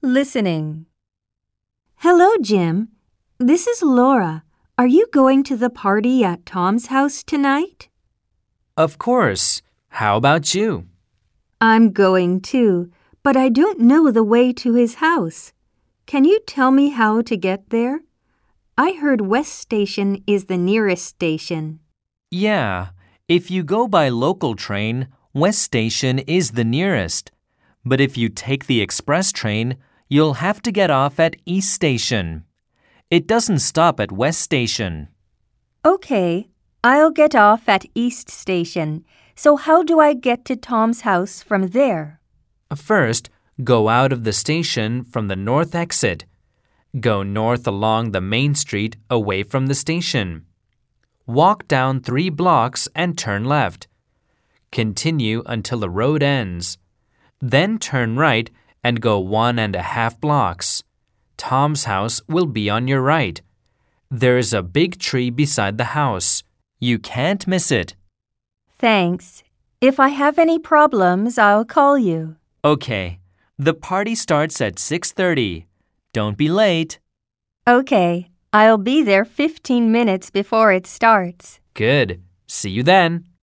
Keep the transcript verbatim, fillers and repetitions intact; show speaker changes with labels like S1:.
S1: Listening. Hello, Jim. This is Laura. Are you going to the party at Tom's house tonight?
S2: Of course. How about you?
S1: I'm going too, but I don't know the way to his house. Can you tell me how to get there? I heard West Station is the nearest station.
S2: Yeah, if you go by local train, West Station is the nearest. But if you take the express train, you'll have to get off at East Station. It doesn't stop at West Station.
S1: Okay, I'll get off at East Station. So how do I get to Tom's house from there?
S2: First, go out of the station from the north exit. Go north along the main street away from the station. Walk down three blocks and turn left. Continue until the road ends. Then turn right and go one and a half blocks. Tom's house will be on your right. There is a big tree beside the house. You can't miss it.
S1: Thanks. If I have any problems, I'll call you.
S2: Okay. The party starts at six thirty. Don't be late.
S1: Okay. I'll be there fifteen minutes before it starts.
S2: Good. See you then.